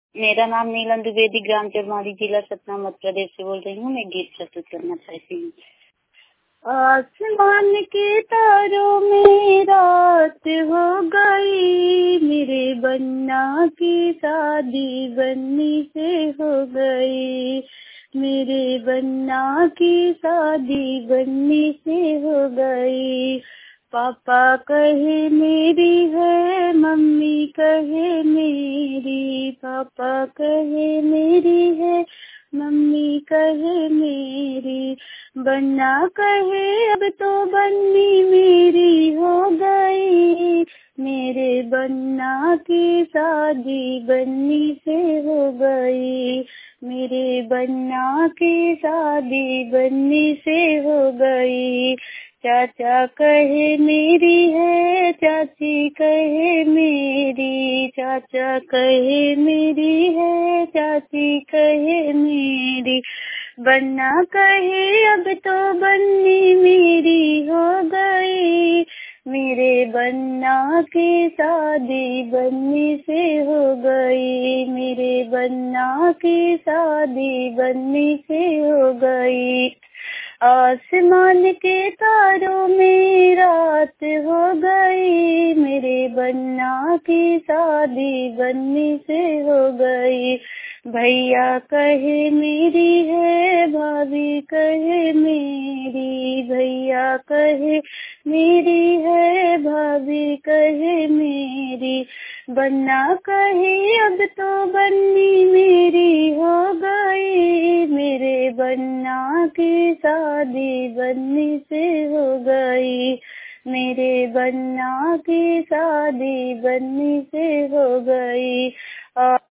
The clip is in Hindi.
मेरा नाम नीलम द्विवेदी, ग्राम चरमारी, जिला सतना, मध्य प्रदेश से बोल रही हूँ। मैं गीत प्रस्तुत करना चाहती हूँ। आसमान के तारों में रात हो गई, मेरे बन्ना की शादी बन्नी से हो गई, मेरे बन्ना की शादी बन्नी से हो गई। पापा कहे मेरी है, मम्मी कहे मेरी, पापा कहे मेरी है, मम्मी कहे मेरी, बन्ना कहे अब तो बन्नी मेरी हो गई, मेरे बन्ना की शादी बन्नी से हो गई, मेरे बन्ना की शादी बन्नी से हो गई। चाचा कहे मेरी है, चाची कहे मेरी, चाचा कहे मेरी है, चाची कहे मेरी, बन्ना कहे अब तो बन्नी मेरी हो गई, मेरे बन्ना की शादी बन्नी से हो गई, मेरे बन्ना की शादी बन्नी से हो गई। आसमान के तारों में रात हो गई, मेरे बन्ना की शादी बन्नी से हो गई। भैया कहे मेरी है, भाभी कहे मेरी, भैया कहे मेरी है, भाभी कहे मेरी, बन्ना कहे अब तो बन्नी मेरी हो गई, मेरे बन्ना की शादी बन्नी से हो गई, मेरे बन्ना की शादी बन्नी से हो गई।